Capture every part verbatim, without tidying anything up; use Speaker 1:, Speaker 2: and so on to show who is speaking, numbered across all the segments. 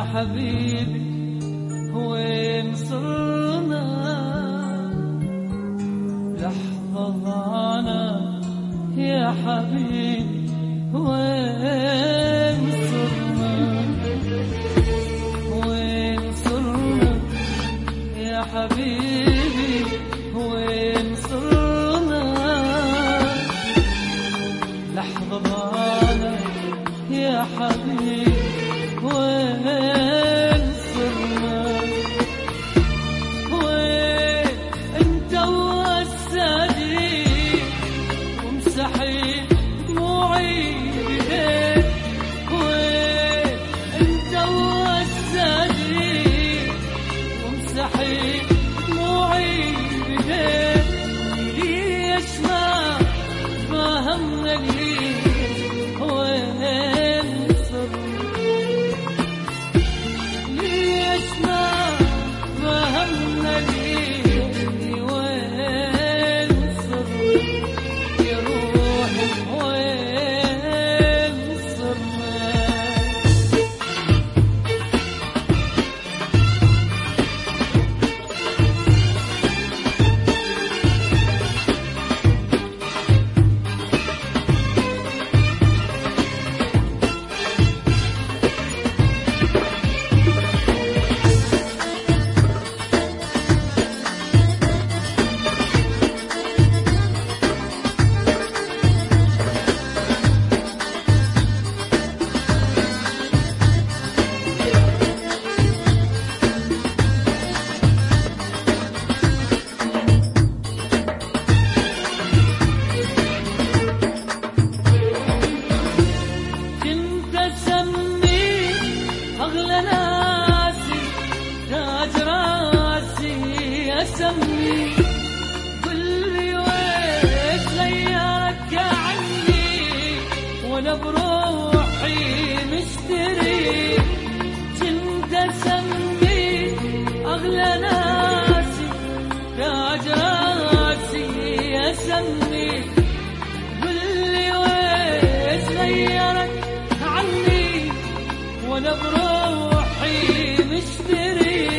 Speaker 1: حبيبي وين صرنا لحظة ضاعنا يا حبيبي وين صرنا وين صرنا يا حبيبي وين صرنا لحظة ضاعنا يا حبيبي وين صرنا وين انت والسادي ومسحي دموعي بيديك وين انت والسادي ومسحي دموعي بيديك ليش ما فهمنا ليش وين صرنا ليش ما فهمنا ليش وين صرنا يا روحي وين صرنا سمي قلي ويش غيرك عني وانا بروحي مشتري كنت اسمي اغلى ناسي تاج راسي اسمي قلي ويش غيرك عني وانا بروحي مشتري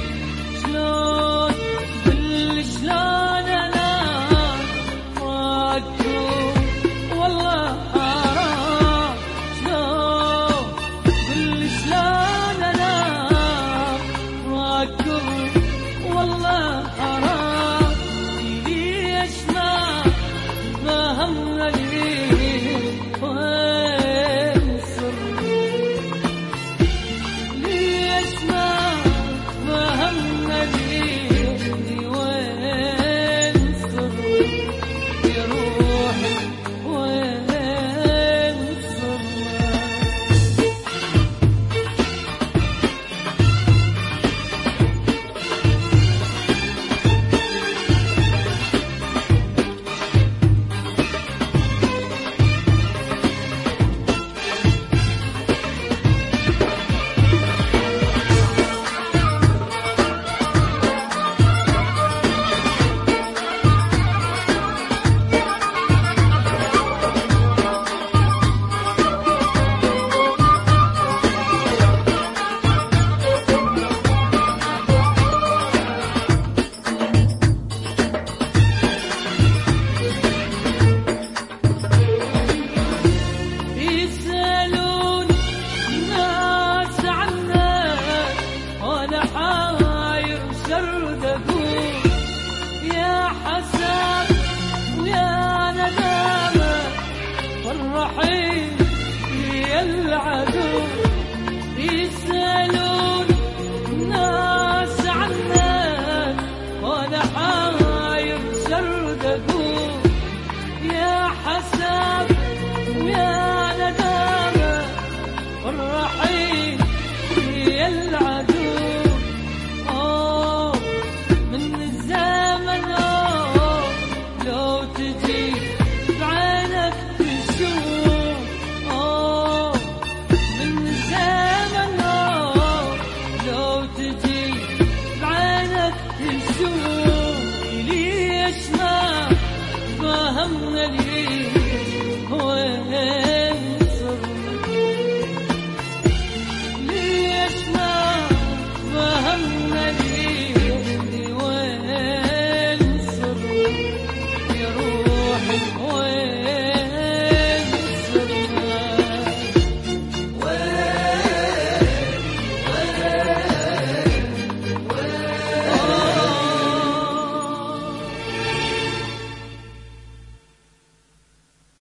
Speaker 1: يا حساب ويا ندامة والرحيل هي العدو يسألون الناس عنك وانا حاير شرد اقول يا حساب ويا ندامة والرحيل هي العدو ليش ما فهمنا ليه وين